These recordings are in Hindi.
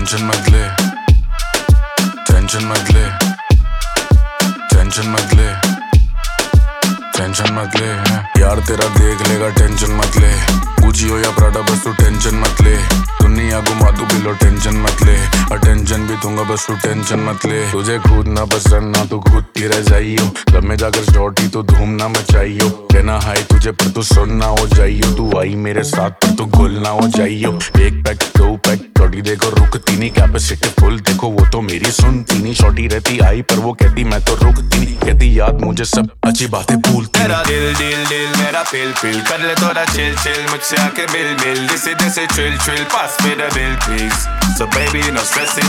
टेंशन मत ले, टेंशन मत ले, टेंशन मत ले, टेंशन मत ले। यार तेरा देख लेगा, टेंशन मत ले। गुची हो या प्राडा बस तू टेंशन मत ले। दुनिया घुमा तू बिलो, टेंशन मत ले। अटेंशन भी दूंगा बस तू टेंशन मत ले। तुझे खुद ना पसंद ना तू खुद की रह जाइयो। क्लब में जाकर शॉर्टी तो धूम ना मचाइयो। कहना हाय तुझे पर तू सुनना हो जाइयो। तू आई मेरे साथ पर तू गुल ना हो जाइयो। एक पैक दो पैक शॉर्टी देखो रुकती नहीं, कैपेसिटी फुल देखो वो तो मेरी सुनती नहीं। शॉर्टी रहती आई पर वो कहती मैं तो रुकती नहीं। कहती याद मुझे सब अच्छी बातें भूलती। मेरा दिल दिल दिल मेरा पिल पिल कर ले थोड़ा चिल चिल, मुझसे आके मिल मिल दिसे दिसे chill chill, pass me the bill please, so baby no stressing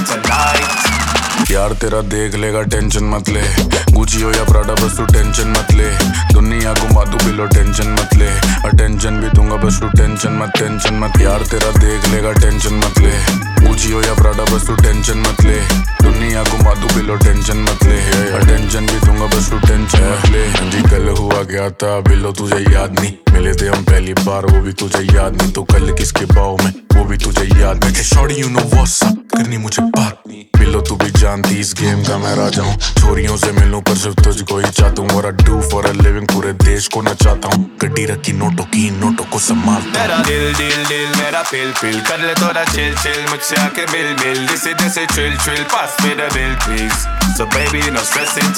tonight। यार तेरा देख लेगा, टेंशन मत ले। गुची हो या प्राडा बस तू टेंशन मत ले। दुनिया घुमा तू बिलो, टेंशन मत ले। अटेंशन भी दूंगा बस तू टेंशन मत। यार तेरा देख लेगा, टेंशन मत ले। गुची हो या प्राडा बस तू टेंशन मत ले। दुनिया घुमा तू बिलो, टेंशन मत ले। अटेंशन भी दूंगा बस तू टेंशन मत ले। जी कल हुआ क्या था बिलो तुझे याद नहीं। मिले थे हम पहली बार वो भी तुझे याद नहीं। तो कल किसके बाव में वो भी तुझे याद नहीं। शॉर्टी यू नो व्हाट्स अप करनी मुझे बात नहीं। बिलो तू भी जानती इस गेम का मैं राजा हूँ। छोरियों से मिलूं पर सिर्फ तुझको ही चाहता हूँ। और डू फॉर अ लिविंग पूरे देश को नचाता हूँ। गड्डी रखी नोटों की, नोटों को संभालता हूँ। मेरा दिल दिल दिल मेरा पिल पिल कर ले थोड़ा चिल चिल, मुझसे आके मिल मिल दिसे दिसे chill chill, pass me the bill please, so baby no stressing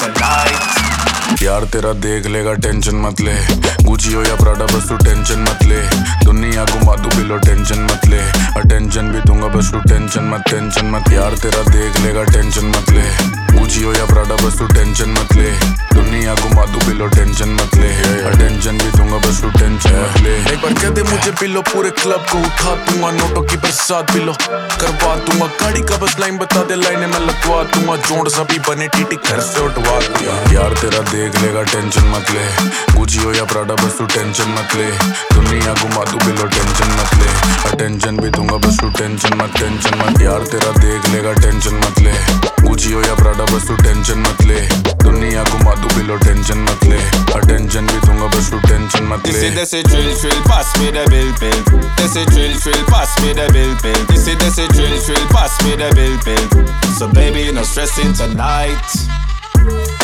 tonight। यार तेरा देख लेगा, टेंशन मत ले। गुची हो या प्राडा बस तू टेंशन मत ले। दुनिया घुमा तू बिलो, टेंशन मत ले। अटेंशन भी दूंगा बस तू टेंशन मत। यार तेरा देख लेगा, टेंशन मत ले। गुची हो या प्राडा बस तू टेंशन मत ले। दुनिया घुमा तू बिलो, टेंशन मत ले। अटेंशन भी दूंगा बस तू टेंशन मत ले। एक बार कह दे मुझे बिलो, पूरे क्लब को उठा दूंगा। नोटों की बरसात बिलो करवा दूंगा। गाड़ी का बस लाइन बता दे, लाइन में लगवा दूंगा। जोड़ सभी बने टीटी घर से उठवा दूंगा। यार तेरा देख लेगा, टेंशन मत ले। गुची हो या प्राडा बस तू टेंशन मत ले। दुनिया घुमा तू बिलो, टेंशन मत ले। अटेंशन भी दूंगा बस तू टेंशन मत। यार तेरा देख लेगा, टेंशन मत ले। गुची हो या प्राडा बस तू टेंशन मत ले। दुनिया घुमा तू बिलो, टेंशन मत ले। अटेंशन भी दूंगा बस तू टेंशन मत ले। दिसे chill chill, pass me the bill पिल, दिसे chill chill, pass me the bill पिल, दिसे chill chill, pass me the bill pill, so baby no stressing tonight।